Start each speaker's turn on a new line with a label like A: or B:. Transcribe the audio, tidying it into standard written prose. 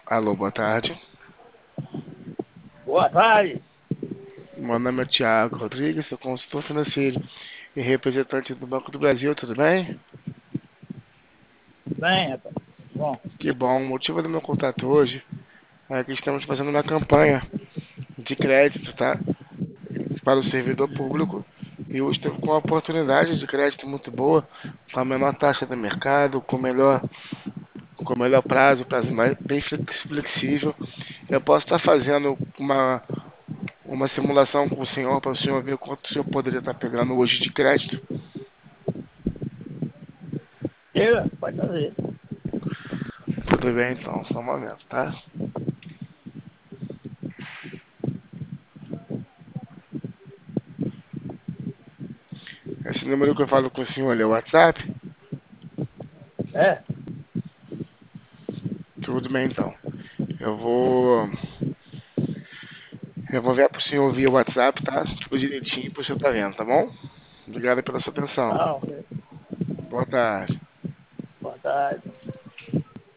A: Alô, boa tarde.
B: Boa tarde.
A: Meu nome é Thiago Rodrigues, sou consultor financeiro e representante do Banco do Brasil, tudo bem?
B: Bem, rapaz. Bom,
A: Que bom. O motivo do meu contato hoje é que estamos fazendo uma campanha de crédito, tá? Para o servidor público e hoje estou com uma oportunidade de crédito muito boa, com a menor taxa do mercado, com o melhor prazo mais, bem flexível. Eu posso estar fazendo uma simulação com o senhor para o senhor ver quanto o senhor poderia estar pegando hoje de crédito.
B: chega, pode fazer.
A: Tudo bem, então, só um momento, tá? Esse número que eu falo com o senhor é o WhatsApp?
B: É,
A: Tudo bem, então. Eu vou, eu vou ver pro senhor via WhatsApp, tá? Tudo direitinho pro senhor tá vendo, tá bom? Obrigado pela sua atenção.
B: não,
A: Boa tarde.
B: boa tarde.